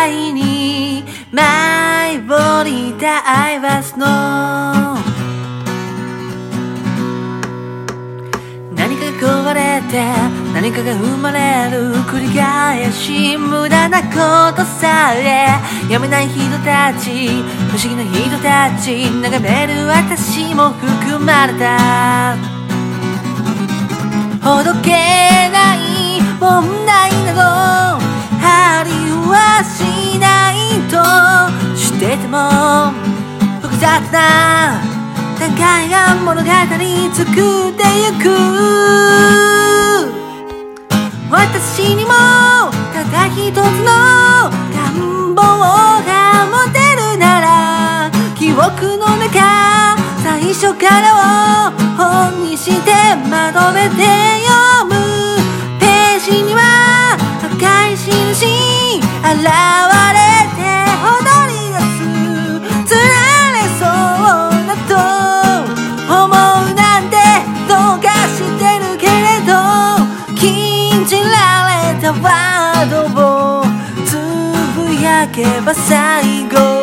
いに舞い降りた I was no 何かが壊れて何かが生まれる繰り返し無駄なことさえやめない人たち不思議な人たち眺める私も含まれたほどけない問題などありはしないとしてても複雑な互いが物語作ってゆく私にもただ一つの願望が持てるなら記憶の中最初からを本にしてまとめて読むページには赤い印現れて踊り出すつられそうだと思うなんてどうかしてるけれど禁じられたワードをつぶやけば最後